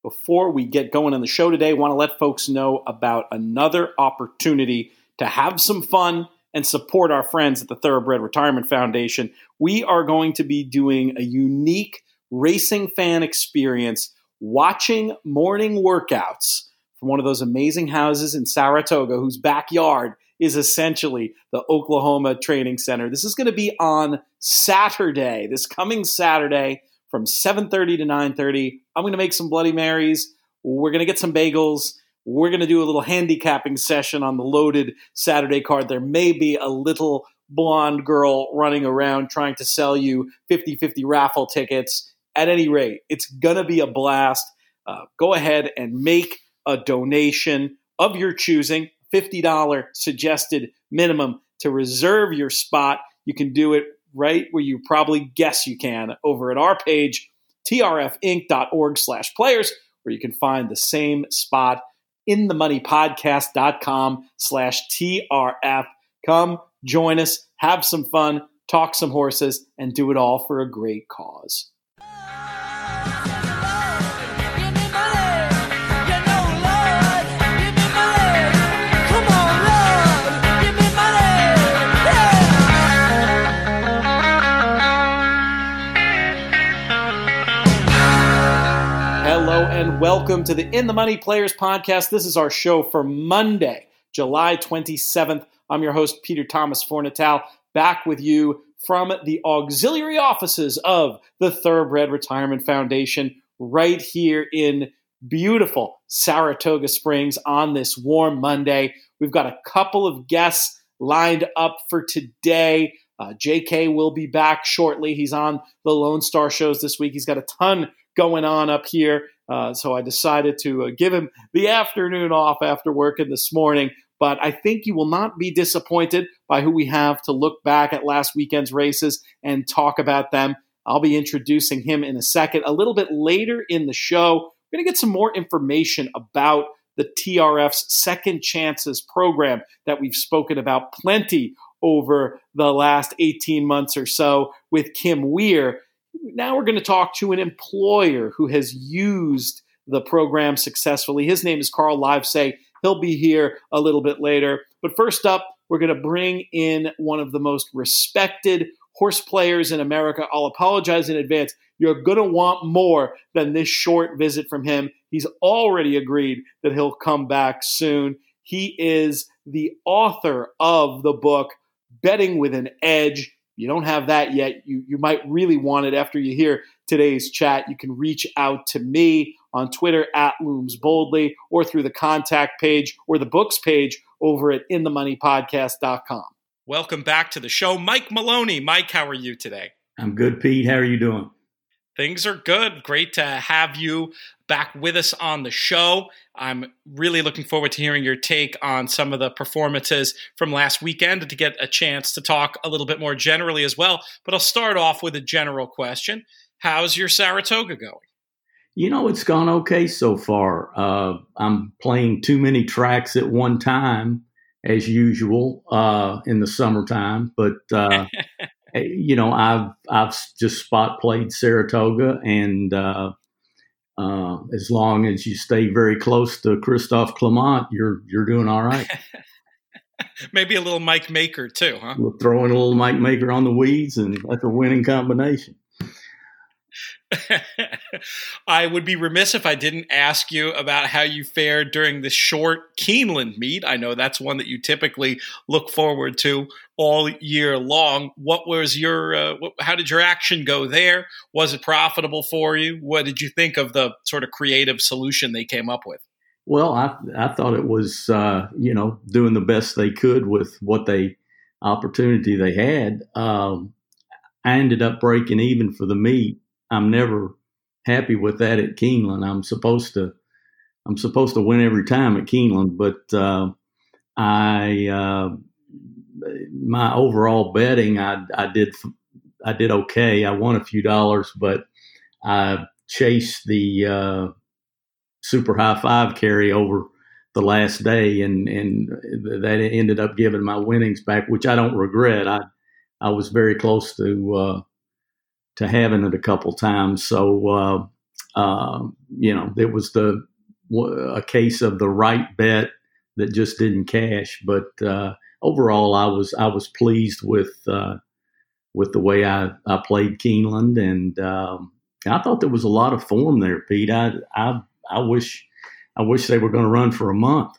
Before we get going on the show today, I want to let folks know about another opportunity to have some fun and support our friends at the Thoroughbred Retirement Foundation. We are going to be doing a unique racing fan experience, watching morning workouts from one of those amazing houses in Saratoga whose backyard is essentially the Oklahoma Training Center. This is going to be on Saturday, this coming Saturday from 7:30 to 9:30. I'm going to make some Bloody Marys. We're going to get some bagels. We're going to do a little handicapping session on the loaded Saturday card. There may be a little blonde girl running around trying to sell you 50-50 raffle tickets. At any rate, it's going to be a blast. Go ahead and make a donation of your choosing, $50 suggested minimum to reserve your spot. You can do it right where you probably guess you can over at our page, trfinc.org/players, where you can find the same spot, inthemoneypodcast.com/TRF. Come join us, have some fun, talk some horses, and do it all for a great cause. Hello and welcome to the In the Money Players podcast. This is our show for Monday, July 27th. I'm your host, Peter Thomas Fornatal, back with you from the auxiliary offices of the Thoroughbred Retirement Foundation right here in beautiful Saratoga Springs on this warm Monday. We've got a couple of guests lined up for today. JK will be back shortly. He's on the Lone Star shows this week. He's got a ton going on up here. So I decided to give him the afternoon off after working this morning. But I think you will not be disappointed by who we have to look back at last weekend's races and talk about them. I'll be introducing him in a second. A little bit later in the show, we're going to get some more information about the TRF's Second Chances program that we've spoken about plenty over the last 18 months or so with Kim Weir. Now we're going to talk to an employer who has used the program successfully. His name is Carl Livesay. He'll be here a little bit later. But first up, we're going to bring in one of the most respected horse players in America. I'll apologize in advance. You're going to want more than this short visit from him. He's already agreed that he'll come back soon. He is the author of the book, Betting with an Edge. You don't have that yet. You might really want it after you hear today's chat. You can reach out to me on Twitter @LoomsBoldly or through the contact page or the books page over at inthemoneypodcast.com. Welcome back to the show, Mike Maloney. Mike, how are you today? I'm good, Pete. How are you doing? Things are good. Great to have you back with us on the show. I'm really looking forward to hearing your take on some of the performances from last weekend and to get a chance to talk a little bit more generally as well. But I'll start off with a general question. How's your Saratoga going? You know, it's gone okay so far. I'm playing too many tracks at one time, as usual, in the summertime. But, you know, I've just spot played Saratoga, and as long as you stay very close to Christophe Clement, you're doing all right. Maybe a little Mike Maker too, huh? We'll throw in a little Mike Maker on the weeds, and that's a winning combination. I would be remiss if I didn't ask you about how you fared during the short Keeneland meet. I know that's one that you typically look forward to all year long. What was your? How did your action go there? Was it profitable for you? What did you think of the sort of creative solution they came up with? Well, I thought it was you know, doing the best they could with what opportunity they had. I ended up breaking even for the meet. I'm never happy with that at Keeneland. I'm supposed to win every time at Keeneland, but my overall betting, I did okay. I won a few dollars, but I chased the super high five carry over the last day, and that ended up giving my winnings back, which I don't regret. I was very close to having it a couple times. So It was a case of the right bet that just didn't cash. But overall, I was pleased with the way I played Keeneland, and I thought there was a lot of form there, Pete. I wish they were going to run for a month.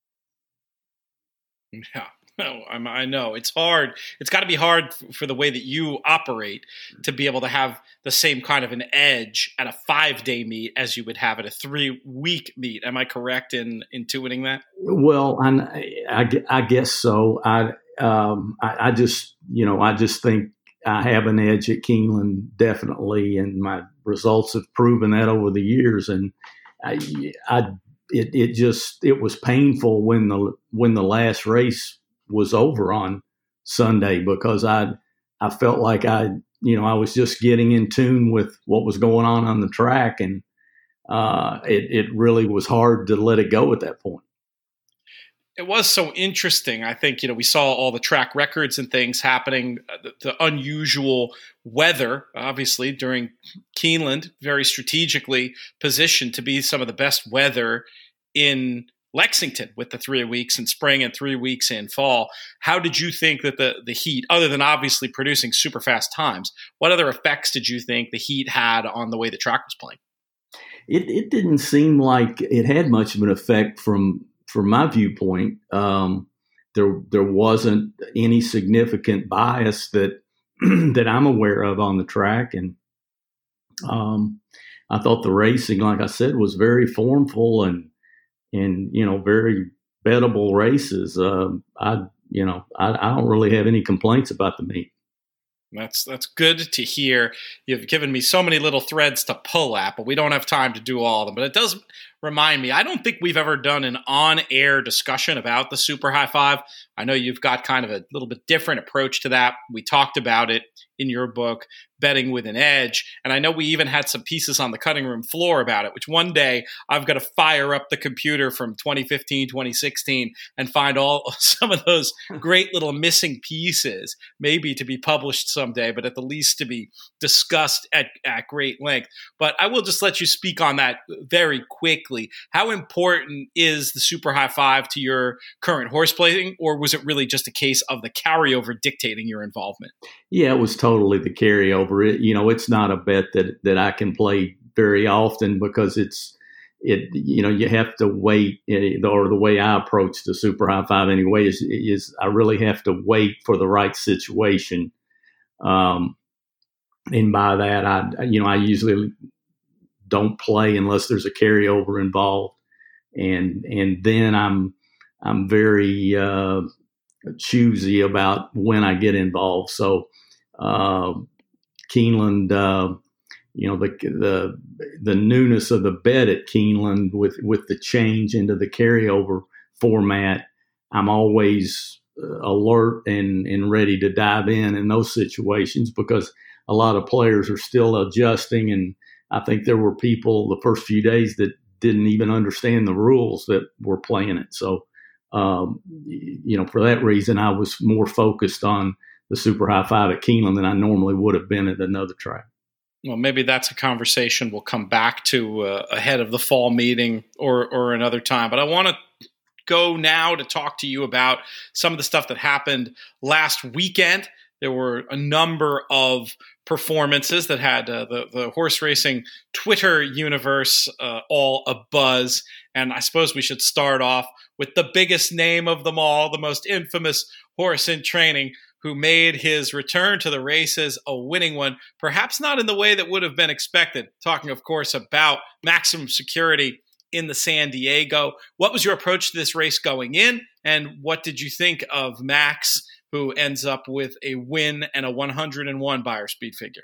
Yeah. No, I know it's hard. It's got to be hard for the way that you operate to be able to have the same kind of an edge at a 5-day meet as you would have at a 3-week meet. Am I correct in intuiting that? Well, I guess so. I just think I have an edge at Keeneland, definitely, and my results have proven that over the years. And it was painful when the last race was over on Sunday, because I felt like I was just getting in tune with what was going on the track, and it really was hard to let it go at that point. It was so interesting. I think, we saw all the track records and things happening, the unusual weather, obviously, during Keeneland, very strategically positioned to be some of the best weather in Lexington, with the 3 weeks in spring and 3 weeks in fall. How did you think that the heat, other than obviously producing super fast times, what other effects did you think the heat had on the way the track was playing? It didn't seem like it had much of an effect from my viewpoint. There wasn't any significant bias that that I'm aware of on the track, and I thought the racing, like I said, was very formful and very bettable races. I don't really have any complaints about the meet. That's good to hear. You've given me so many little threads to pull at, but we don't have time to do all of them. But it does remind me, I don't think we've ever done an on-air discussion about the Super High Five. I know you've got kind of a little bit different approach to that. We talked about it in your book, Betting with an Edge. And I know we even had some pieces on the cutting room floor about it, which one day I've got to fire up the computer from 2015, 2016 and find some of those great little missing pieces, maybe to be published someday, but at the least to be discussed at great length. But I will just let you speak on that very quickly. How important is the Super High Five to your current horse playing, or was it really just a case of the carryover dictating your involvement? Yeah, it was totally the carryover. It's not a bet that I can play very often, because you have to wait, or the way I approach the Super High Five anyway is I really have to wait for the right situation. And by that, I usually don't play unless there's a carryover involved. And then I'm very choosy about when I get involved. So Keeneland, the newness of the bet at Keeneland with the change into the carryover format, I'm always alert and ready to dive in those situations, because a lot of players are still adjusting, and I think there were people the first few days that didn't even understand the rules that were playing it. So, for that reason, I was more focused on the Super High Five at Keeneland than I normally would have been at another track. Well, maybe that's a conversation we'll come back to ahead of the fall meeting or another time. But I want to go now to talk to you about some of the stuff that happened last weekend. There were a number of performances that had the horse racing Twitter universe all abuzz. And I suppose we should start off with the biggest name of them all, the most infamous horse in training, who made his return to the races, a winning one, perhaps not in the way that would have been expected. Talking, of course, about Maximum Security in the San Diego. What was your approach to this race going in, and what did you think of Max, who ends up with a win and a 101 buyer speed figure?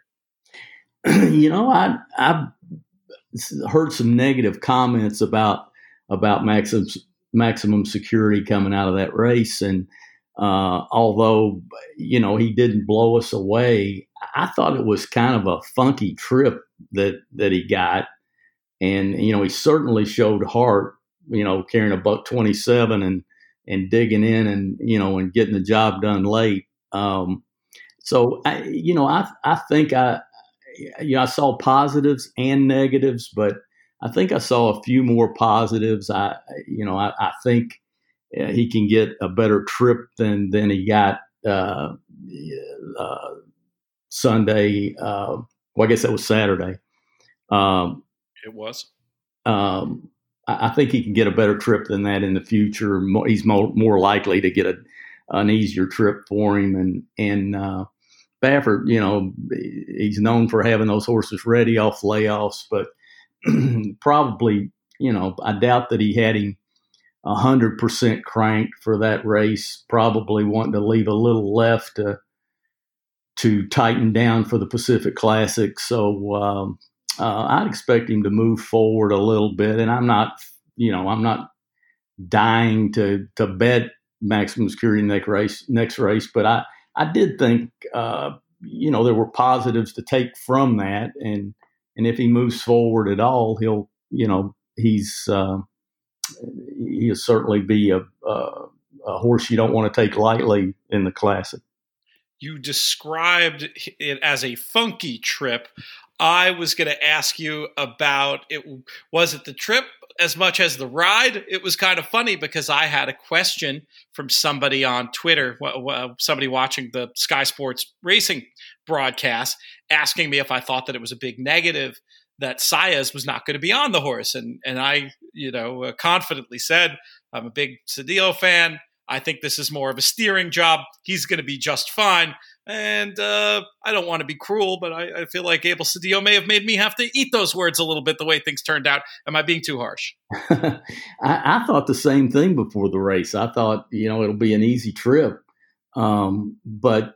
I've heard some negative comments about Maximum Security coming out of that race, and although he didn't blow us away, I thought it was kind of a funky trip that he got, and he certainly showed heart, carrying a $127 and digging in and getting the job done late. So I think I saw positives and negatives, but I think I saw a few more positives. I think he can get a better trip than he got Sunday. I guess that was Saturday. It was. I think he can get a better trip than that in the future. He's more likely to get an easier trip for him. And Baffert, he's known for having those horses ready off layoffs, but probably, I doubt that he had him 100% cranked for that race, probably wanting to leave a little left to tighten down for the Pacific Classic. So I'd expect him to move forward a little bit. And I'm not dying to bet Maximum Security next race. But I did think, there were positives to take from that. And if he moves forward at all, he'll certainly be a horse you don't want to take lightly in the Classic. You described it as a funky trip. I was going to ask you about it. Was it the trip as much as the ride? It was kind of funny because I had a question from somebody on Twitter, somebody watching the Sky Sports racing broadcast, asking me if I thought that it was a big negative that Saez was not going to be on the horse. And I, confidently said, I'm a big Cedillo fan. I think this is more of a steering job. He's going to be just fine. And I don't want to be cruel, but I feel like Abel Cedillo may have made me have to eat those words a little bit the way things turned out. Am I being too harsh? I thought the same thing before the race. I thought, it'll be an easy trip. But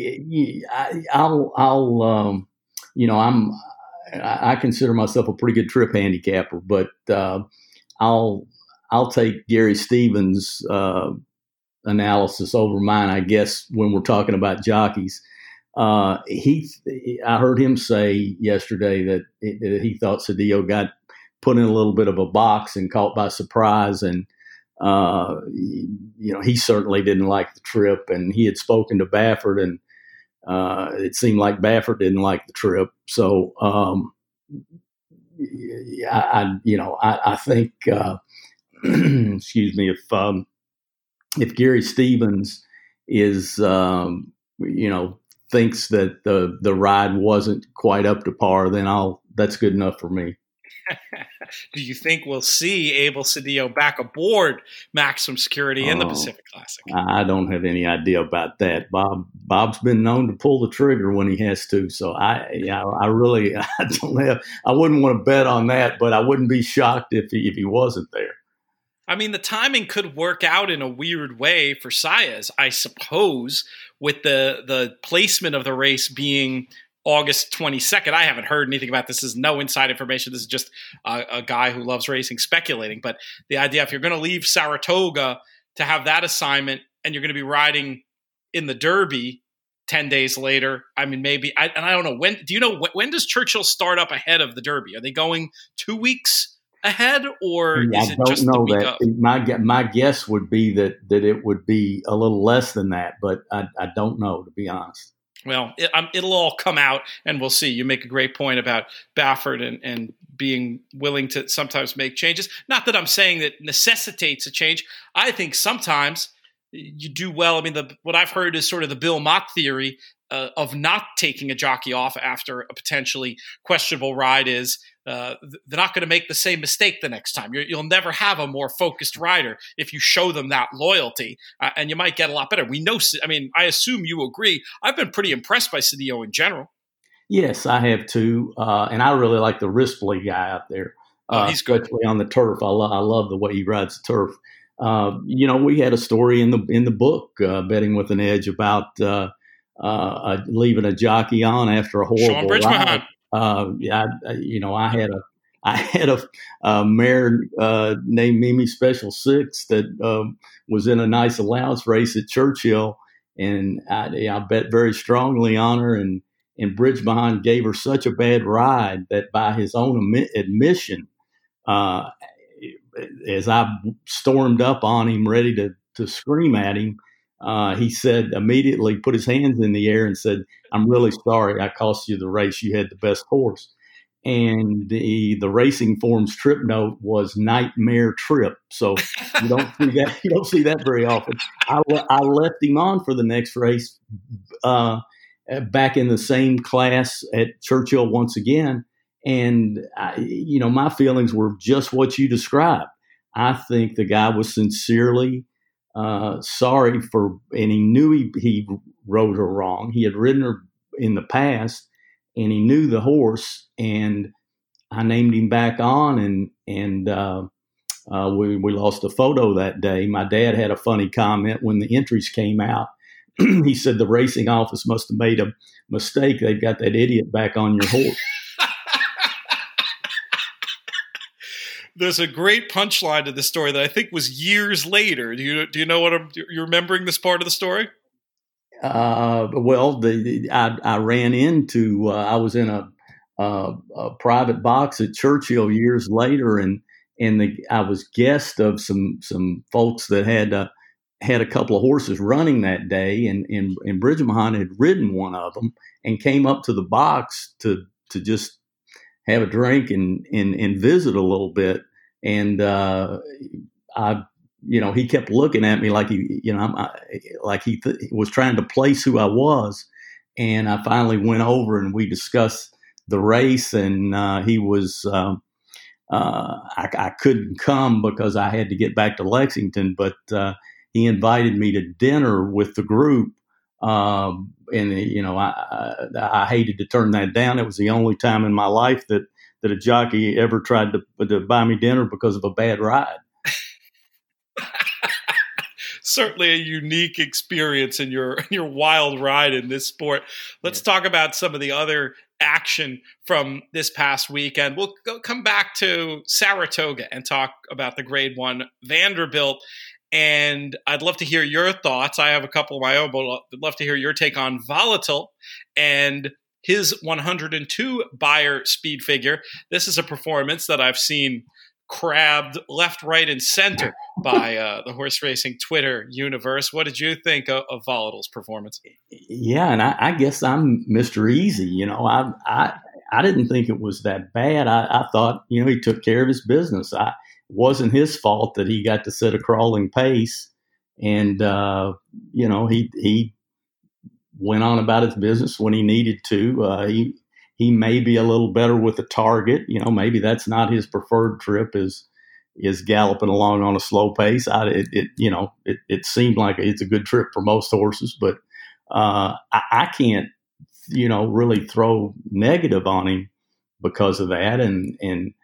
I consider myself a pretty good trip handicapper, but I'll take Gary Stevens' analysis over mine, I guess, when we're talking about jockeys. I heard him say yesterday that he thought Cedillo got put in a little bit of a box and caught by surprise, and he certainly didn't like the trip, and he had spoken to Baffert, and it seemed like Baffert didn't like the trip. So I think excuse me, if Gary Stevens is thinks that the ride wasn't quite up to par, then that's good enough for me. Do you think we'll see Abel Cedillo back aboard Maximum Security in the Pacific Classic? I don't have any idea about that. Bob's been known to pull the trigger when he has to, so I wouldn't want to bet on that, but I wouldn't be shocked if he wasn't there. I mean, the timing could work out in a weird way for Saez, I suppose, with the placement of the race being August 22nd. I haven't heard anything about this. This is no inside information. This is just a guy who loves racing speculating. But the idea, if you're going to leave Saratoga to have that assignment and you're going to be riding in the Derby 10 days later, I mean, maybe, I don't know. When does Churchill start up ahead of the Derby? Are they going 2 weeks ahead, or is it just the week of? My guess would be that it would be a little less than that, but I don't know, to be honest. Well, it'll all come out, and we'll see. You make a great point about Baffert and being willing to sometimes make changes. Not that I'm saying that necessitates a change. I think sometimes you do well. I mean, what I've heard is sort of the Bill Mott theory of not taking a jockey off after a potentially questionable ride is they're not going to make the same mistake the next time. You'll never have a more focused rider if you show them that loyalty, and you might get a lot better. We know. I mean, I assume you agree. I've been pretty impressed by Cedillo in general. Yes, I have too, and I really like the Rispoli guy out there. He's good. Especially on the turf. I love the way he rides the turf. We had a story in the book, Betting with an Edge, about leaving a jockey on after a horrible ride. I had a mare named Mimi Special Six that was in a nice allowance race at Churchill, and I bet very strongly on her. And Bridgebehind gave her such a bad ride that, by his own admission, as I stormed up on him, ready to scream at him, he said immediately put his hands in the air and said, "I'm really sorry I cost you the race. You had the best horse." And the racing form's trip note was "nightmare trip." So you don't see that. You don't see that very often. I left him on for the next race, back in the same class at Churchill once again, and my feelings were just what you described. I think the guy was sincerely sorry and he knew he rode her wrong. He had ridden her in the past, and he knew the horse, and I named him back on, and we lost a photo that day. My dad had a funny comment when the entries came out. He said the racing office must have made a mistake. They've got that idiot back on your horse. There's a great punchline to the story that I think was years later. Do you know what you're remembering this part of the story? Well, I ran into I was in a private box at Churchill years later, and I was guest of some folks that had a couple of horses running that day, and Bridget Mahan had ridden one of them and came up to the box to just have a drink and visit a little bit, and he kept looking at me like he was trying to place who I was. And I finally went over and we discussed the race, and he was, I couldn't come because I had to get back to Lexington, but he invited me to dinner with the group. I hated to turn that down. It was the only time in my life that a jockey ever tried to buy me dinner because of a bad ride. Certainly a unique experience in your wild ride in this sport. Let's talk about some of the other action from this past weekend. We'll come back to Saratoga and talk about the Grade 1 Vanderbilt. And I'd love to hear your thoughts. I have a couple of my own, but I'd love to hear your take on Volatile and his 102 Beyer speed figure. This is a performance that I've seen crabbed left, right, and center by the horse racing Twitter universe. What did you think of Volatile's performance? Yeah, and I guess I'm Mr. Easy. I didn't think it was that bad. I thought, he took care of his business. It wasn't his fault that he got to set a crawling pace, and he went on about his business when he needed to. He may be a little better with the target. Maybe that's not his preferred trip is galloping along on a slow pace. It seemed like it's a good trip for most horses, but I can't, really throw negative on him because of that. And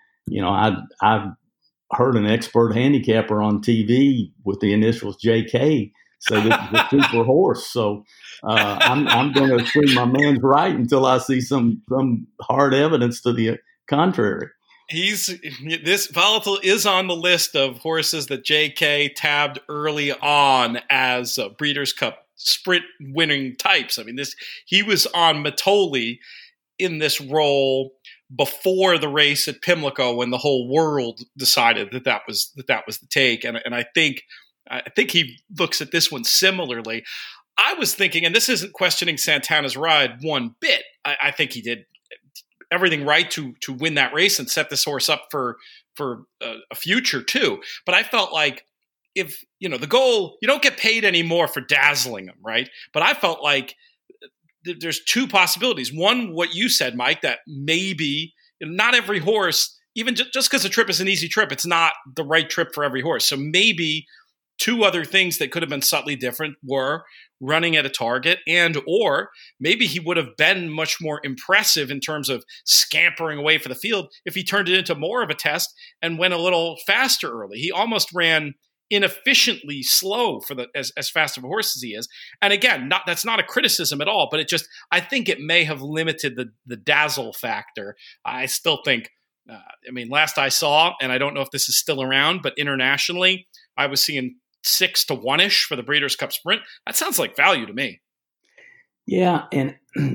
I've heard an expert handicapper on TV with the initials JK say this is a super horse. So I'm going to assume my man's right until I see some hard evidence to the contrary. This Volatile is on the list of horses that JK tabbed early on as Breeders' Cup sprint winning types. I mean, he was on Mitole in this role before the race at Pimlico when the whole world decided that was the take. And I think he looks at this one similarly. I was thinking, and this isn't questioning Santana's ride one bit. I think he did everything right to win that race and set this horse up for a future too. But I felt like if, the goal, you don't get paid anymore for dazzling them, right? But I felt like there's two possibilities. One, what you said, Mike, that maybe not every horse, even just because a trip is an easy trip, it's not the right trip for every horse. So maybe two other things that could have been subtly different were running at a target or maybe he would have been much more impressive in terms of scampering away for the field if he turned it into more of a test and went a little faster early. He almost ran inefficiently slow for as fast of a horse as he is. And again, that's not a criticism at all, but I think it may have limited the dazzle factor. I still think, last I saw, and I don't know if this is still around, but internationally, I was seeing 6 to 1-ish for the Breeders' Cup Sprint. That sounds like value to me. Yeah, and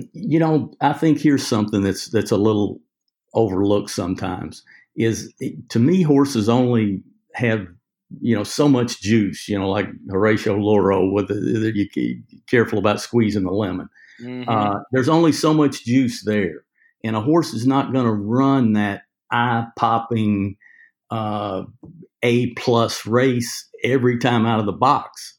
I think here's something that's a little overlooked sometimes. Is to me, horses only have so much juice, like Horatio Loro with you careful about squeezing the lemon. Mm-hmm. There's only so much juice there, and a horse is not going to run that eye-popping A+ race every time out of the box.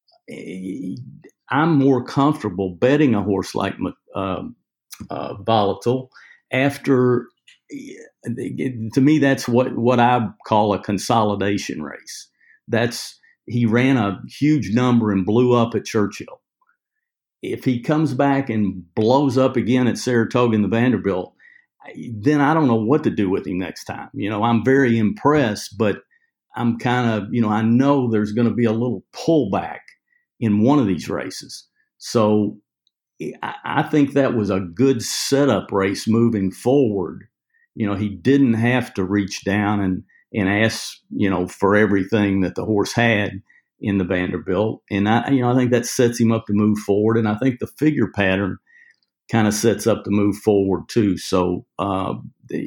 I'm more comfortable betting a horse like Volatile after. To me, that's what I call a consolidation race. He ran a huge number and blew up at Churchill. If he comes back and blows up again at Saratoga and the Vanderbilt, then I don't know what to do with him next time. I'm very impressed, but I'm kind of, I know there's going to be a little pullback in one of these races. So I think that was a good setup race moving forward. He didn't have to reach down and ask, for everything that the horse had in the Vanderbilt. And I think that sets him up to move forward. And I think the figure pattern kind of sets up to move forward too. So I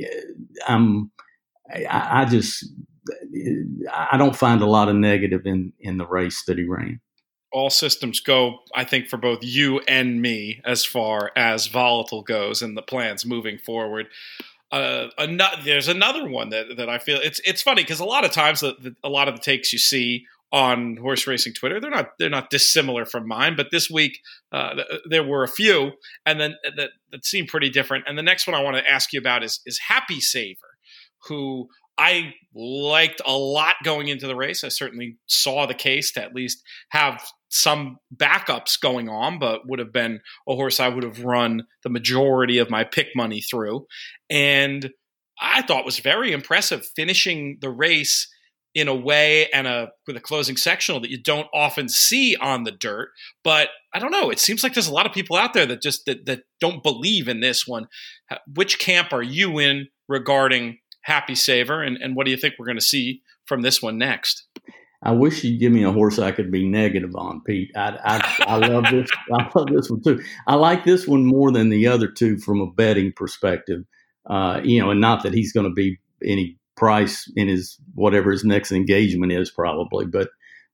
don't find a lot of negative in the race that he ran. All systems go, I think, for both you and me as far as Volatile goes and the plans moving forward. There's another one that I feel it's funny because a lot of times a lot of the takes you see on horse racing Twitter, they're not dissimilar from mine, but this week there were a few and then that seemed pretty different. And the next one I want to ask you about is Happy Saver, who I liked a lot going into the race. I certainly saw the case to at least have some backups going on, but would have been a horse I would have run the majority of my pick money through. And I thought was very impressive finishing the race in a way and with a closing sectional that you don't often see on the dirt. But I don't know. It seems like there's a lot of people out there that just that don't believe in this one. Which camp are you in regarding Happy Saver, and what do you think we're going to see from this one next? I wish you'd give me a horse I could be negative on, Pete. I love this. I love this one too. I like this one more than the other two from a betting perspective. And not that he's going to be any price in his whatever his next engagement is, probably. But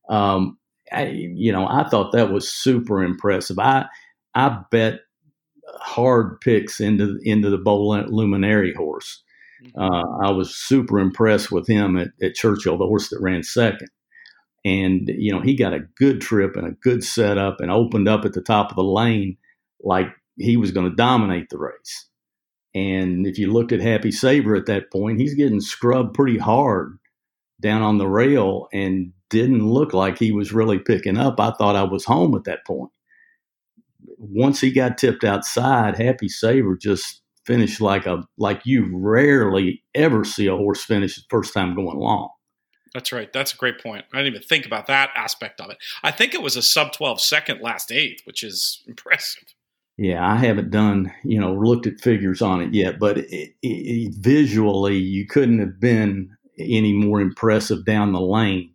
I thought that was super impressive. I bet hard picks into the Bow Luminary horse. I was super impressed with him at Churchill, the horse that ran second. And, he got a good trip and a good setup and opened up at the top of the lane like he was going to dominate the race. And if you looked at Happy Saver at that point, he's getting scrubbed pretty hard down on the rail and didn't look like he was really picking up. I thought I was home at that point. Once he got tipped outside, Happy Saver just finished like you rarely ever see a horse finish the first time going long. That's right. That's a great point. I didn't even think about that aspect of it. I think it was a sub-12 second last eighth, which is impressive. Yeah, I haven't looked at figures on it yet, but visually you couldn't have been any more impressive down the lane.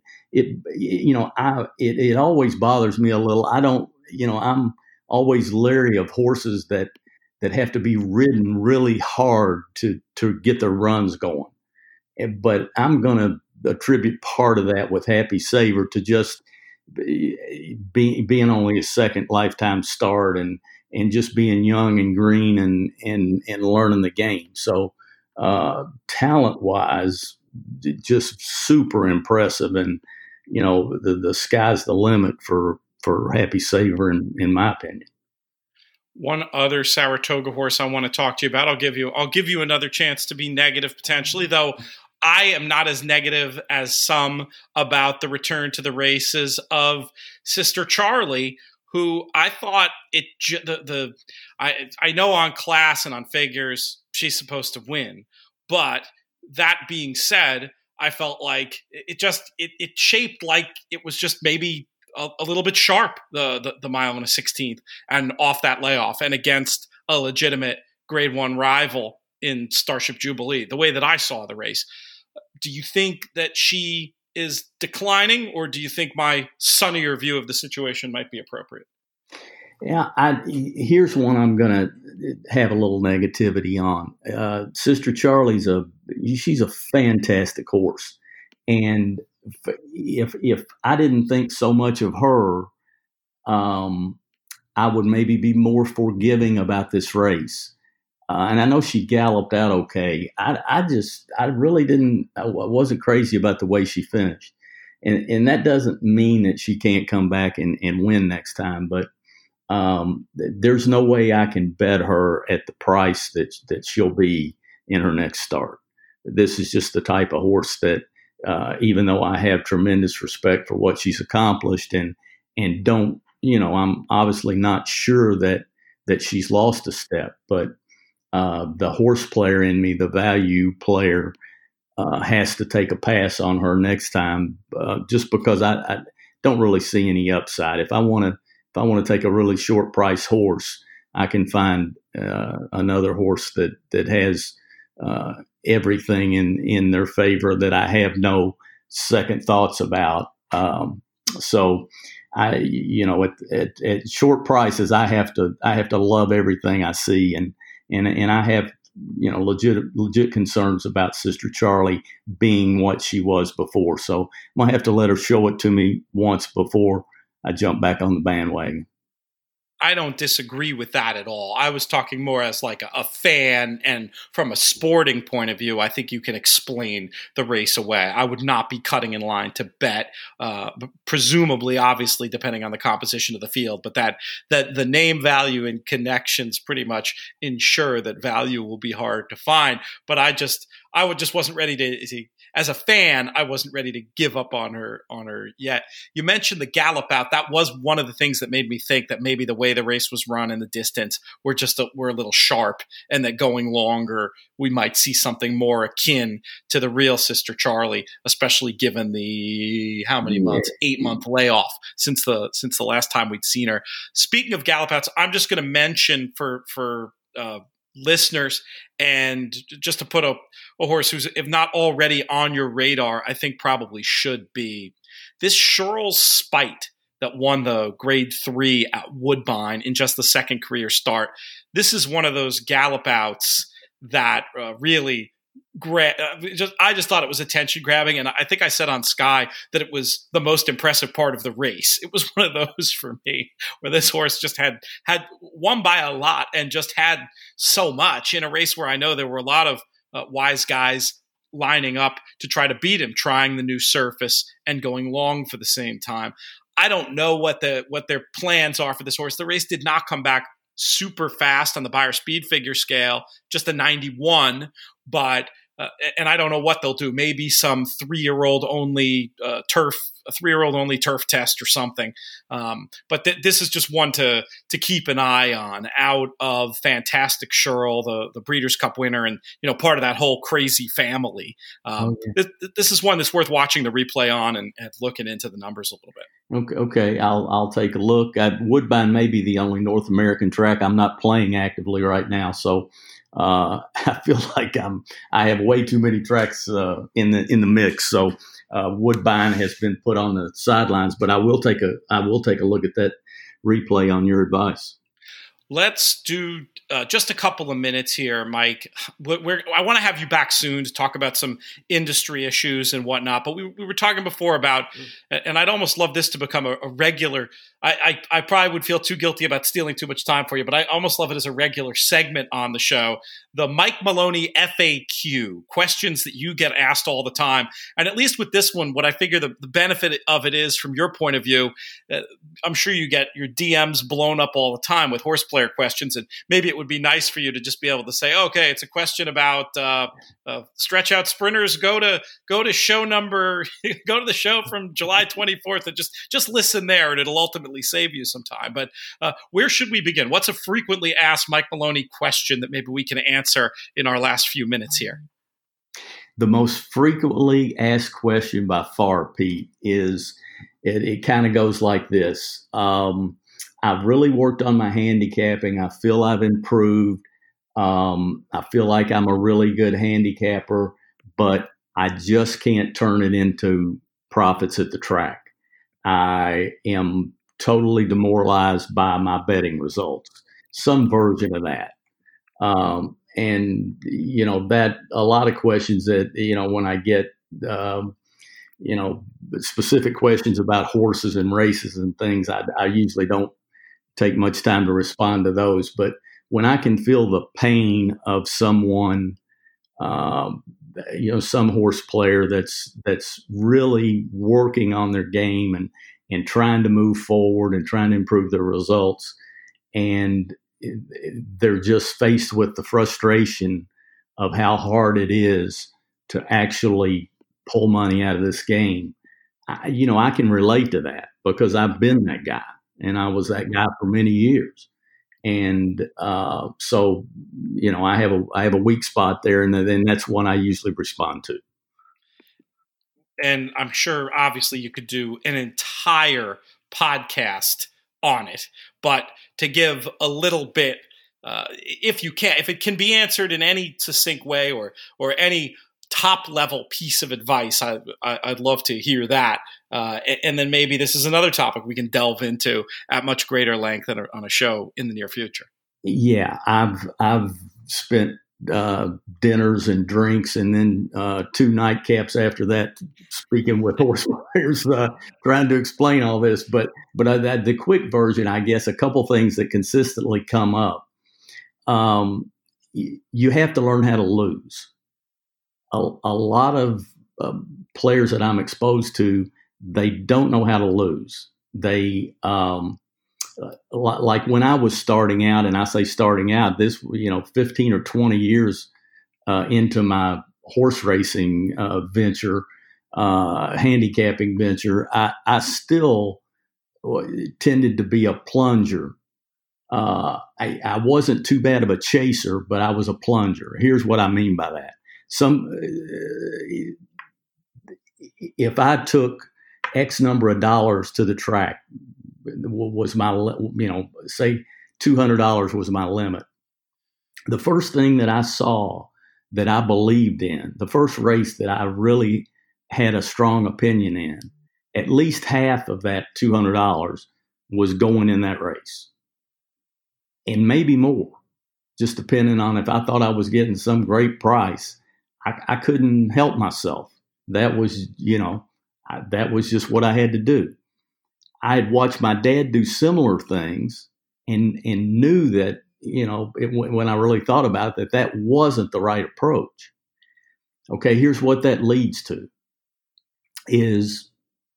It always bothers me a little. I'm always leery of horses that have to be ridden really hard to get their runs going. But I'm going to attribute part of that with Happy Saver to just being only a second lifetime start and just being young and green and learning the game. So talent wise, just super impressive. And, the sky's the limit for Happy Saver in my opinion. One other Saratoga horse I want to talk to you about. I'll give you another chance to be negative potentially, though. I am not as negative as some about the return to the races of Sister Charlie, who I thought I know on class and on figures she's supposed to win, but that being said, I felt like it shaped like it was just maybe a little bit sharp the mile and a 16th and off that layoff and against a legitimate Grade 1 rival in Starship Jubilee. The way that I saw the race. Do you think that she is declining, or do you think my sunnier view of the situation might be appropriate? Yeah, here's one I'm going to have a little negativity on. Sister Charlie's she's a fantastic horse, and if I didn't think so much of her, I would maybe be more forgiving about this race. And I know she galloped out okay. I wasn't crazy about the way she finished. And that doesn't mean that she can't come back and win next time. But there's no way I can bet her at the price that she'll be in her next start. This is just the type of horse that, even though I have tremendous respect for what she's accomplished and don't, I'm obviously not sure that she's lost a step, but the horse player in me, the value player, has to take a pass on her next time, just because I don't really see any upside. If I want to take a really short price horse, I can find another horse that has everything in their favor that I have no second thoughts about. So I, at short prices, I have to love everything I see, and I have, legit concerns about Sister Charlie being what she was before. So I'm gonna have to let her show it to me once before I jump back on the bandwagon. I don't disagree with that at all. I was talking more as like a fan, and from a sporting point of view, I think you can explain the race away. I would not be cutting in line to bet, presumably, obviously, depending on the composition of the field, but that the name value and connections pretty much ensure that value will be hard to find. But I just wasn't ready to as a fan, I wasn't ready to give up on her yet. You mentioned the gallop out. That was one of the things that made me think that maybe the way the race was run in the distance, we're a little sharp, and that going longer, we might see something more akin to the real Sister Charlie, especially given the how many months, 8-month layoff since the last time we'd seen her. Speaking of gallop outs, I'm just going to mention for listeners, and just to put a horse who's, if not already on your radar, I think probably should be this Shirl's Spite that won the Grade 3 at Woodbine in just the second career start. This is one of those gallop outs that really I just thought it was attention grabbing, and I think I said on Sky that it was the most impressive part of the race. It was one of those for me where this horse just had won by a lot and just had so much in a race where I know there were a lot of wise guys lining up to try to beat him, trying the new surface and going long for the same time. I don't know what their plans are for this horse. The race did not come back super fast on the Beyer Speed Figure scale, just a 91, but and I don't know what they'll do. Maybe some 3-year-old only turf test or something. But this is just one to keep an eye on. Out of Fantastic Shirl, the Breeders' Cup winner, and part of that whole crazy family. This is one that's worth watching the replay on and looking into the numbers a little bit. Okay, I'll take a look. Woodbine may be the only North American track I'm not playing actively right now, so I feel like I have way too many tracks in the mix. So Woodbine has been put on the sidelines, but I will take a look at that replay on your advice. Let's do just a couple of minutes here, Mike. I want to have you back soon to talk about some industry issues and whatnot. But we were talking before about, and I'd almost love this to become a regular. I probably would feel too guilty about stealing too much time for you, but I almost love it as a regular segment on the show. The Mike Maloney FAQ, questions that you get asked all the time. And at least with this one, what I figure the benefit of it is, from your point of view, I'm sure you get your DMs blown up all the time with horse player questions, and maybe it would be nice for you to just be able to say, okay, it's a question about stretch out sprinters. Go to show number, go to the show from July 24th, and just listen there, and it'll ultimately save you some time. But where should we begin? What's a frequently asked Mike Maloney question that maybe we can answer in our last few minutes here? The most frequently asked question by far, Pete, is it kind of goes like this. I've really worked on my handicapping. I feel I've improved. I feel like I'm a really good handicapper, but I just can't turn it into profits at the track. I am totally demoralized by my betting results, some version of that. And, that a lot of questions that, when I get specific questions about horses and races and things, I usually don't take much time to respond to those. But when I can feel the pain of someone, some horse player that's really working on their game and trying to move forward and trying to improve their results, and they're just faced with the frustration of how hard it is to actually pull money out of this game. I can relate to that because I've been that guy, and I was that guy for many years. And so, I have a weak spot there, and then that's one I usually respond to. And I'm sure, obviously, you could do an entire podcast on it, but to give a little bit, if it can be answered in any succinct way or any top level piece of advice, I'd love to hear that. And then maybe this is another topic we can delve into at much greater length on a show in the near future. Yeah, I've spent dinners and drinks and then 2 nightcaps after that speaking with horse players, trying to explain all this. But the quick version, I guess, a couple things that consistently come up. You have to learn how to lose. A lot of players that I'm exposed to, they don't know how to lose. They like when I was starting out, and I say starting out, this 15 or 20 years into my horse racing venture, handicapping venture, I still tended to be a plunger. I wasn't too bad of a chaser, but I was a plunger. Here's what I mean by that. If I took X number of dollars to the track, was my, say $200 was my limit. The first thing that I saw that I believed in, the first race that I really had a strong opinion in, at least half of that $200 was going in that race, and maybe more, just depending on if I thought I was getting some great price. I couldn't help myself. That was, that was just what I had to do. I had watched my dad do similar things and knew that, when I really thought about it, that wasn't the right approach. Okay, here's what that leads to is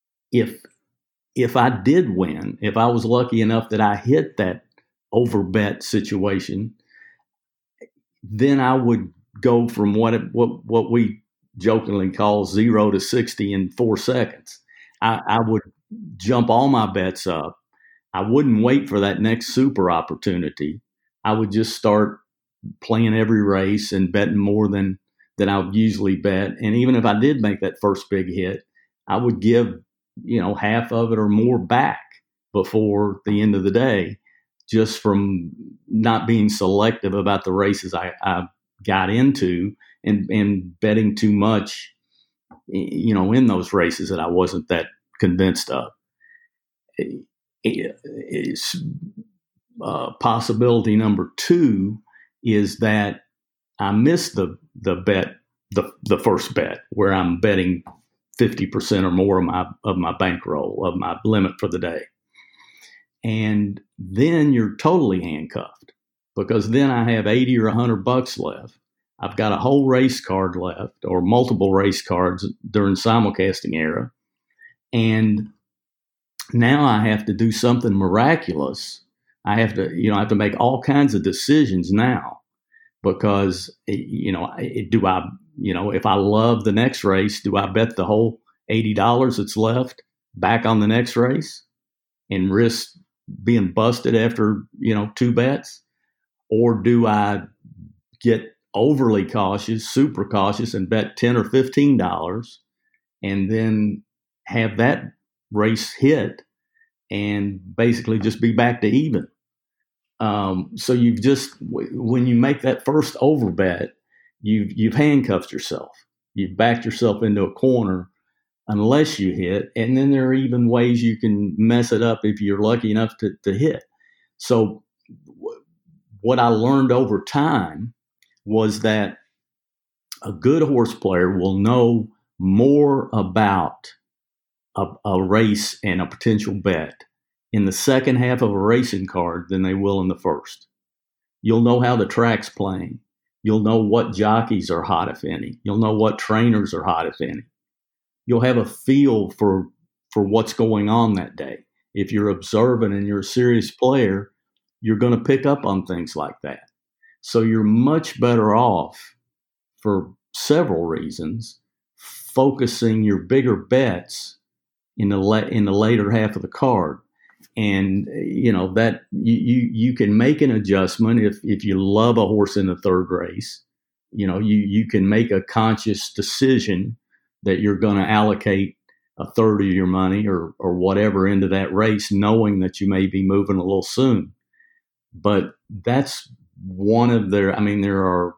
if I did win, if I was lucky enough that I hit that overbet situation, then I would go from what we jokingly call 0 to 60 in 4 seconds. I would jump all my bets up. I wouldn't wait for that next super opportunity. I would just start playing every race and betting more than I would usually bet. And even if I did make that first big hit, I would give, half of it or more back before the end of the day, just from not being selective about the races I got into and betting too much, in those races that I wasn't that convinced of. Possibility number 2 is that I missed the bet, the first bet where I'm betting 50% or more of my bankroll, of my limit for the day. And then you're totally handcuffed, because then I have 80 or $100 left. I've got a whole race card left, or multiple race cards during simulcasting era. And now I have to do something miraculous. I have to make all kinds of decisions now, because, do I, if I love the next race, do I bet the whole $80 that's left back on the next race and risk being busted after, 2 bets? Or do I get overly cautious, super cautious, and bet $10 or $15 and then have that race hit and basically just be back to even? So when you make that first overbet, you've handcuffed yourself. You've backed yourself into a corner unless you hit. And then there are even ways you can mess it up if you're lucky enough to hit. So what I learned over time was that a good horse player will know more about a race and a potential bet in the second half of a racing card than they will in the first. You'll know how the track's playing. You'll know what jockeys are hot, if any. You'll know what trainers are hot, if any. You'll have a feel for what's going on that day. If you're observant and you're a serious player, you're going to pick up on things like that. So you're much better off, for several reasons, focusing your bigger bets in the later half of the card. And that you can make an adjustment if you love a horse in the third race. You can make a conscious decision that you're going to allocate a third of your money or whatever into that race, knowing that you may be moving a little soon. But that's one of there are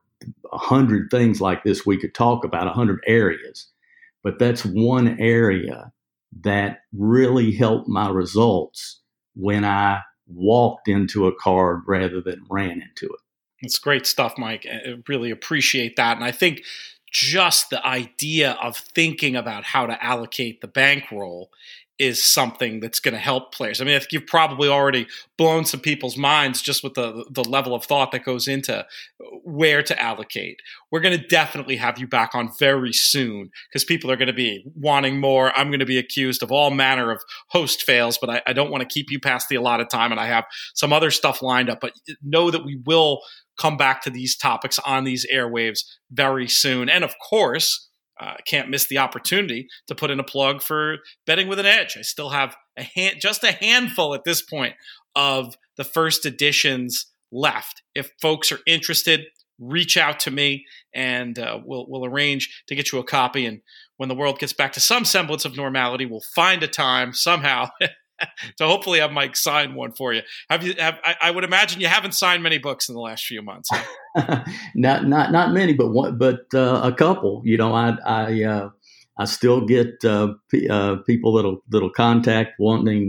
100 things like this we could talk about, 100 areas, but that's one area that really helped my results when I walked into a card rather than ran into it. It's great stuff, Mike. I really appreciate that. And I think just the idea of thinking about how to allocate the bankroll is something that's going to help players. I mean, I think you've probably already blown some people's minds just with the level of thought that goes into where to allocate. We're going to definitely have you back on very soon because people are going to be wanting more. I'm going to be accused of all manner of host fails, but I don't want to keep you past the allotted time, and I have some other stuff lined up. But know that we will come back to these topics on these airwaves very soon. And of course, can't miss the opportunity to put in a plug for Betting with an Edge. I still have just a handful at this point of the first editions left. If folks are interested, reach out to me and we'll arrange to get you a copy. And when the world gets back to some semblance of normality, we'll find a time somehow to hopefully have Mike sign one for you. I would imagine you haven't signed many books in the last few months. Huh? Not many, but a couple. I still get people that'll contact wanting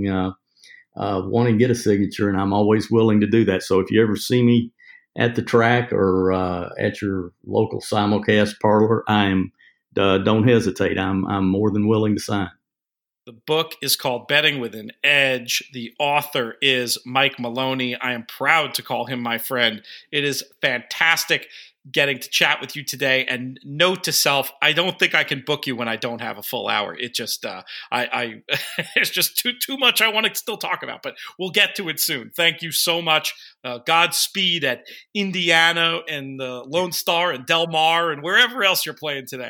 to get a signature, and I'm always willing to do that. So if you ever see me at the track or at your local simulcast parlor, don't hesitate. I'm more than willing to sign. The book is called Betting with an Edge. The author is Mike Maloney. I am proud to call him my friend. It is fantastic getting to chat with you today. And note to self, I don't think I can book you when I don't have a full hour. It just, it's just too much I want to still talk about, but we'll get to it soon. Thank you so much. Godspeed at Indiana and the Lone Star and Del Mar and wherever else you're playing today.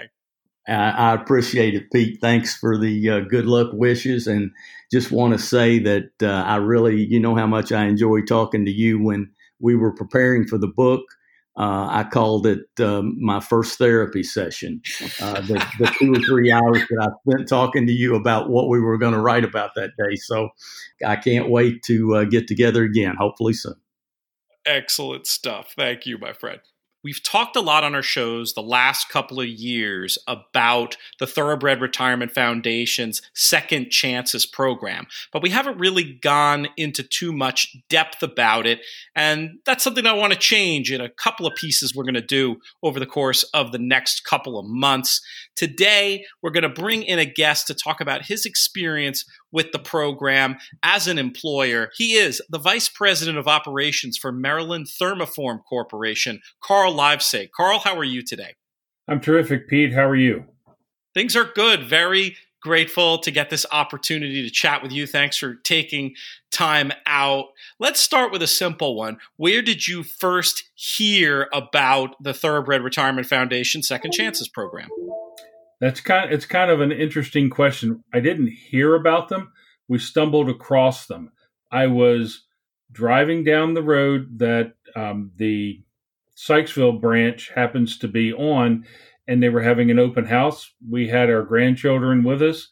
I appreciate it, Pete. Thanks for the good luck wishes. And just want to say that I really, how much I enjoy talking to you. When we were preparing for the book, I called it my first therapy session. The 2 or 3 hours that I spent talking to you about what we were going to write about that day. So I can't wait to get together again, hopefully soon. Excellent stuff. Thank you, my friend. We've talked a lot on our shows the last couple of years about the Thoroughbred Retirement Foundation's Second Chances program, but we haven't really gone into too much depth about it, and that's something I want to change in a couple of pieces we're going to do over the course of the next couple of months. Today, we're going to bring in a guest to talk about his experience with the program as an employer. He is the Vice President of Operations for Maryland Thermoform Corporation, Carl Livesay. Carl, how are you today? I'm terrific, Pete. How are you? Things are good. Very grateful to get this opportunity to chat with you. Thanks for taking time out. Let's start with a simple one. Where did you first hear about the Thoroughbred Retirement Foundation Second Chances program? It's kind of an interesting question. I didn't hear about them. We stumbled across them. I was driving down the road that the Sykesville branch happens to be on, and they were having an open house. We had our grandchildren with us,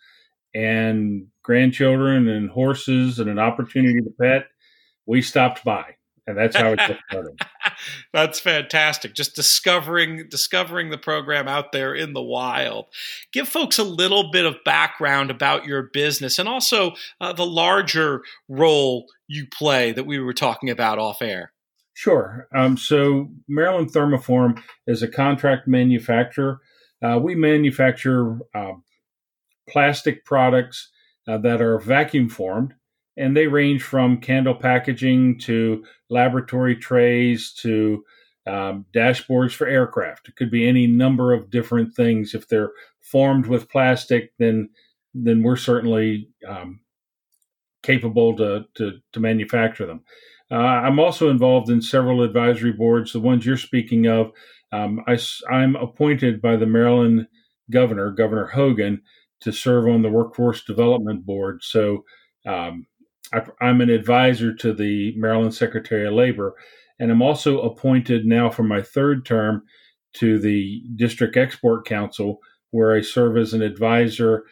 and grandchildren and horses and an opportunity to pet. We stopped by, and that's how it got started. That's fantastic. Just discovering the program out there in the wild. Give folks a little bit of background about your business and also the larger role you play that we were talking about off air. Sure. So Maryland Thermoform is a contract manufacturer we manufacture plastic products that are vacuum formed, and they range from candle packaging to laboratory trays to dashboards for aircraft. It could be any number of different things. If they're formed with plastic, then we're certainly capable to manufacture them. I'm also involved in several advisory boards. The ones you're speaking of, I'm appointed by the Maryland governor, Governor Hogan, to serve on the Workforce Development Board. So I'm an advisor to the Maryland Secretary of Labor, and I'm also appointed now for my third term to the District Export Council, where I serve as an advisor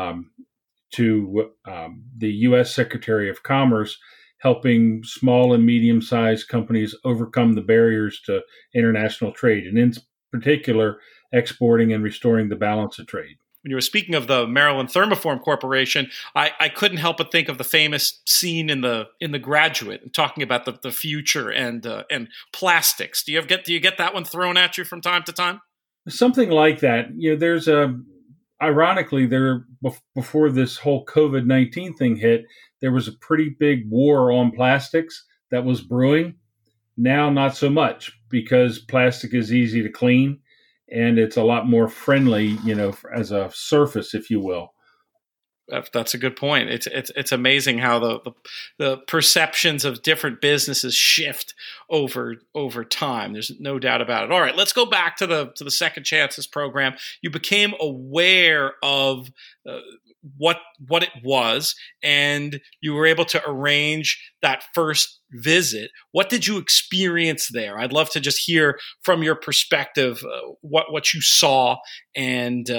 to the U.S. Secretary of Commerce, helping small and medium-sized companies overcome the barriers to international trade, and in particular, exporting and restoring the balance of trade. When you were speaking of the Maryland Thermoform Corporation, I couldn't help but think of the famous scene in the Graduate, and talking about the future and plastics. Do you get that one thrown at you from time to time? Something like that. There's ironically, before this whole COVID-19 thing hit, there was a pretty big war on plastics that was brewing. Now, not so much, because plastic is easy to clean and it's a lot more friendly, as a surface, if you will. That's a good point. It's amazing how the perceptions of different businesses shift over time. There's no doubt about it. All right, let's go back to the Second Chances program. You became aware of what it was, and you were able to arrange that first visit. What did you experience there? I'd love to just hear from your perspective what you saw and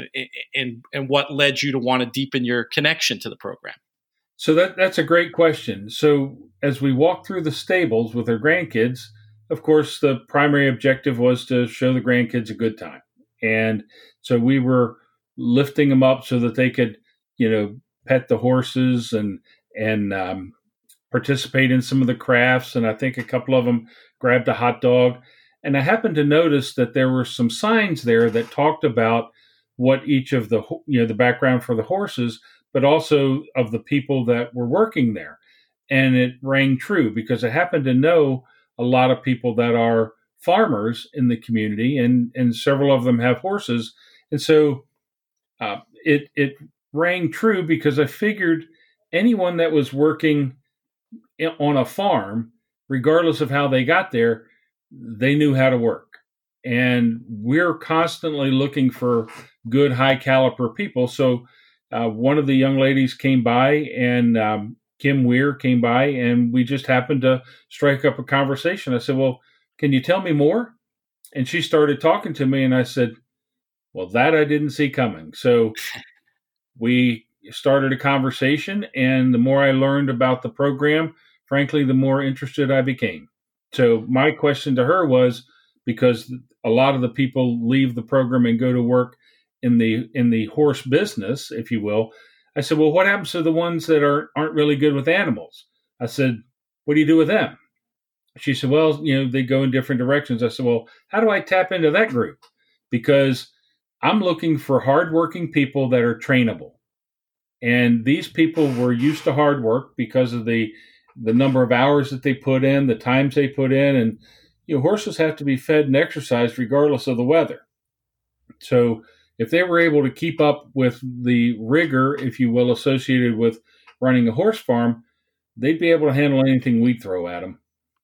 what led you to want to deepen your connection to the program. So that's a great question. So as we walked through the stables with our grandkids, of course, the primary objective was to show the grandkids a good time. And so we were lifting them up so that they could, pet the horses and participate in some of the crafts. And I think a couple of them grabbed a hot dog. And I happened to notice that there were some signs there that talked about what each of the background for the horses, but also of the people that were working there. And it rang true because I happen to know a lot of people that are farmers in the community, and several of them have horses. And so it rang true because I figured anyone that was working on a farm, regardless of how they got there, they knew how to work. And we're constantly looking for good, high caliber people. So one of the young ladies came by, and Kim Weir came by, and we just happened to strike up a conversation. I said, well, can you tell me more? And she started talking to me, and I said, well, that I didn't see coming. So we started a conversation, and the more I learned about the program, frankly, the more interested I became. So my question to her was, because a lot of the people leave the program and go to work in the horse business, if you will, I said, well, what happens to the ones that aren't really good with animals? I said, what do you do with them? She said, well, they go in different directions. I said, well, how do I tap into that group? Because I'm looking for hardworking people that are trainable. And these people were used to hard work because of the number of hours that they put in, the times they put in. And horses have to be fed and exercised regardless of the weather. So if they were able to keep up with the rigor, if you will, associated with running a horse farm, they'd be able to handle anything we'd throw at them.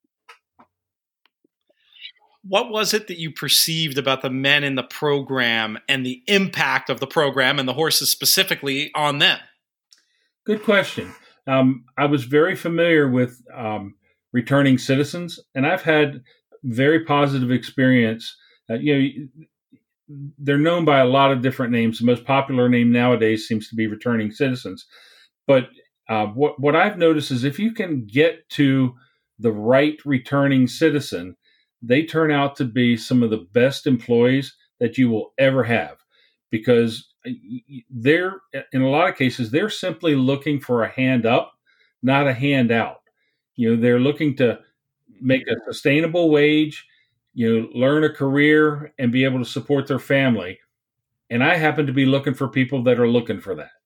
What was it that you perceived about the men in the program and the impact of the program and the horses specifically on them? Good question. I was very familiar with returning citizens, and I've had very positive experience. They're known by a lot of different names. The most popular name nowadays seems to be returning citizens. But what I've noticed is if you can get to the right returning citizen, they turn out to be some of the best employees that you will ever have, because they're, in a lot of cases, they're simply looking for a hand up, not a hand out. They're looking to make a sustainable wage, learn a career and be able to support their family. And I happen to be looking for people that are looking for that.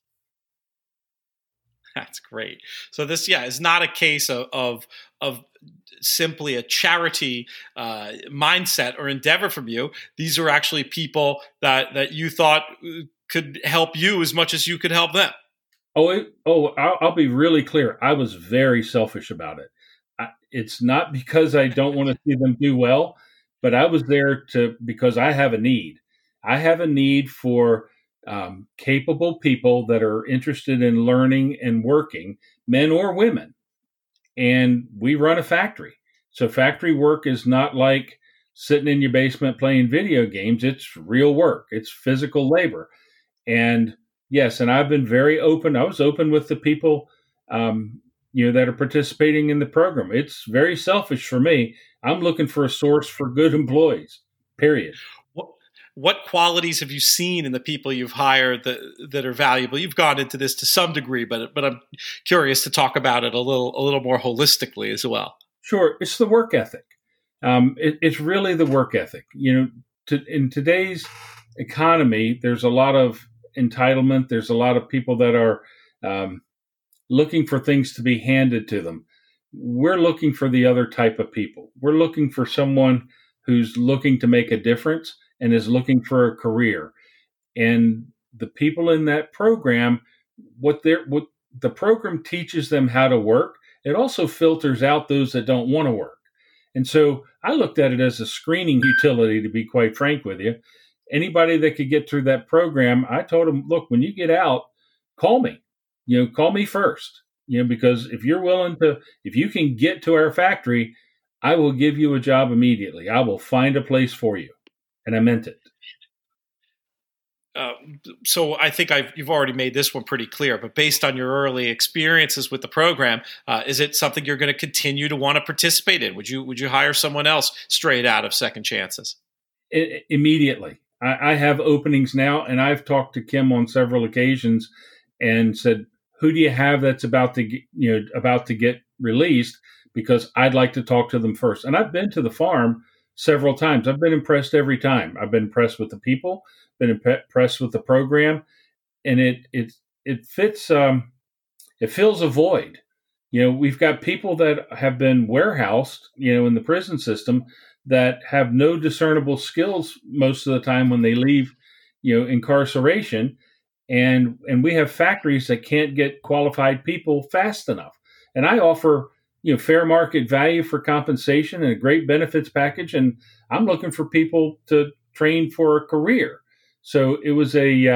That's great. So this, is not a case of simply a charity mindset or endeavor from you. These are actually people that you thought could help you as much as you could help them. I'll be really clear. I was very selfish about it. It's not because I don't want to see them do well, but I was there because I have a need. I have a need for capable people that are interested in learning and working, men or women. And we run a factory. So factory work is not like sitting in your basement playing video games. It's real work. It's physical labor. And yes, and I've been very open. I was open with the people, that are participating in the program. It's very selfish for me. I'm looking for a source for good employees, period. What qualities have you seen in the people you've hired that are valuable? You've gone into this to some degree, but I'm curious to talk about it a little more holistically as well. Sure, it's the work ethic. It's really the work ethic. In today's economy, there's a lot of entitlement. There's a lot of people that are looking for things to be handed to them. We're looking for the other type of people. We're looking for someone who's looking to make a difference and is looking for a career. And the people in that program, what the program teaches them how to work, it also filters out those that don't want to work. And so I looked at it as a screening utility, to be quite frank with you. Anybody that could get through that program, I told them, look, when you get out, call me. Call me first. Because if you can get to our factory, I will give you a job immediately. I will find a place for you. And I meant it. So I think you've already made this one pretty clear, but based on your early experiences with the program, is it something you're going to continue to want to participate in? Would you hire someone else straight out of Second Chances? Immediately. I have openings now, and I've talked to Kim on several occasions and said, who do you have that's about to get released? Because I'd like to talk to them first. And I've been to the farm several times. I've been impressed every time. I've been impressed with the people, been impressed with the program, and it fits. It fills a void. We've got people that have been warehoused, in the prison system that have no discernible skills most of the time when they leave, incarceration, and we have factories that can't get qualified people fast enough. And I offer fair market value for compensation and a great benefits package. And I'm looking for people to train for a career. So it was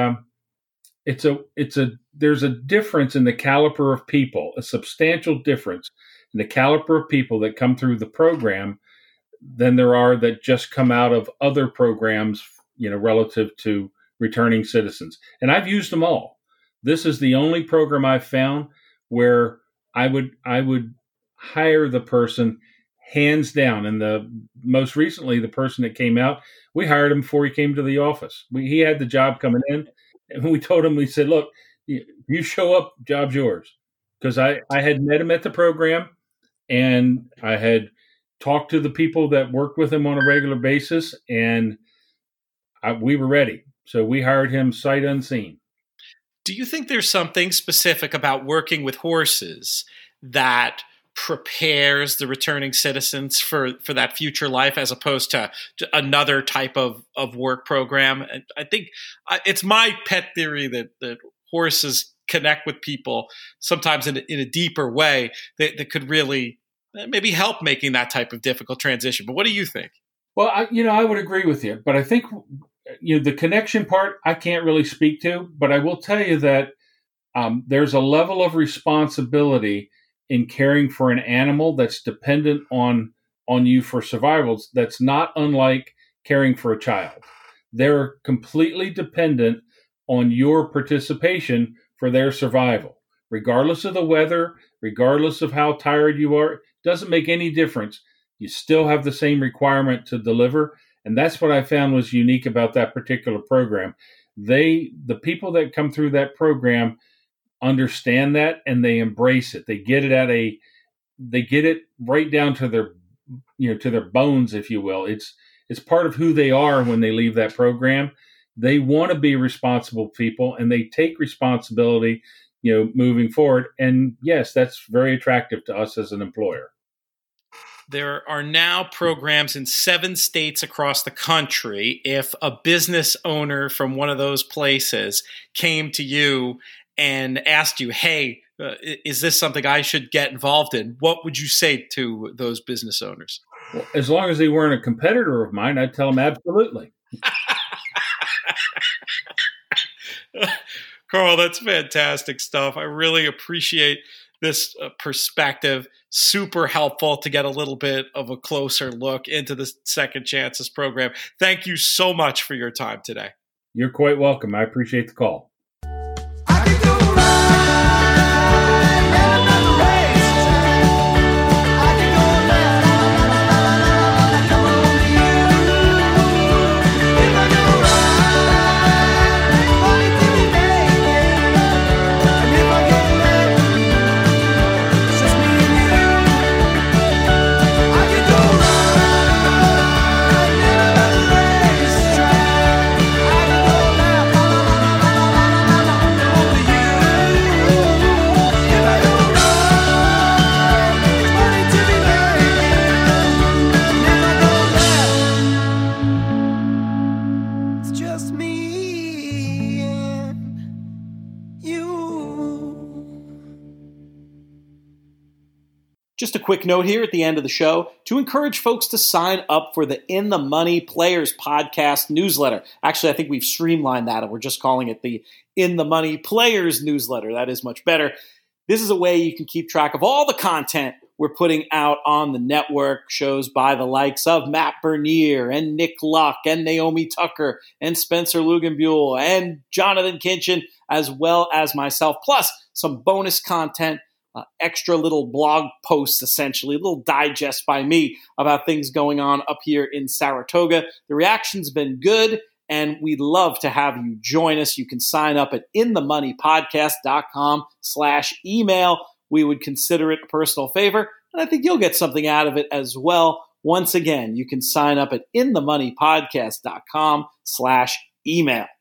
there's a difference in the caliber of people, a substantial difference in the caliber of people that come through the program than there are that just come out of other programs, relative to returning citizens. And I've used them all. This is the only program I've found where I would hire the person hands down. And most recently, the person that came out, we hired him before he came to the office. He had the job coming in, and we told him, we said, look, you show up, job's yours. Because I had met him at the program, and I had talked to the people that worked with him on a regular basis, and we were ready. So we hired him sight unseen. Do you think there's something specific about working with horses that prepares the returning citizens for that future life as opposed to another type of work program? And I think it's my pet theory that horses connect with people sometimes in a deeper way that could really maybe help making that type of difficult transition. But what do you think? Well, I would agree with you, but I think the connection part I can't really speak to, but I will tell you that there's a level of responsibility in caring for an animal that's dependent on you for survival that's not unlike caring for a child. They're completely dependent on your participation for their survival. Regardless of the weather, regardless of how tired you are, doesn't make any difference. You still have the same requirement to deliver. And that's what I found was unique about that particular program. The people that come through that program understand that and they embrace it. They get it right down to their bones, if you will. It's part of who they are when they leave that program. They want to be responsible people, and they take responsibility, moving forward. And yes, that's very attractive to us as an employer. There are now programs in 7 states across the country. If a business owner from one of those places came to you and asked you, hey, is this something I should get involved in? What would you say to those business owners? Well, as long as they weren't a competitor of mine, I'd tell them absolutely. Carl, that's fantastic stuff. I really appreciate this perspective. Super helpful to get a little bit of a closer look into the Second Chances program. Thank you so much for your time today. You're quite welcome. I appreciate the call. Just a quick note here at the end of the show to encourage folks to sign up for the In the Money Players podcast newsletter. Actually, I think we've streamlined that and we're just calling it the In the Money Players newsletter. That is much better. This is a way you can keep track of all the content we're putting out on the network, shows by the likes of Matt Bernier and Nick Luck and Naomi Tucker and Spencer Luganbuehl and Jonathan Kinchin, as well as myself, plus some bonus content, extra little blog posts, essentially, a little digest by me about things going on up here in Saratoga. The reaction's been good, and we'd love to have you join us. You can sign up at inthemoneypodcast.com/email. We would consider it a personal favor, and I think you'll get something out of it as well. Once again, you can sign up at inthemoneypodcast.com/email.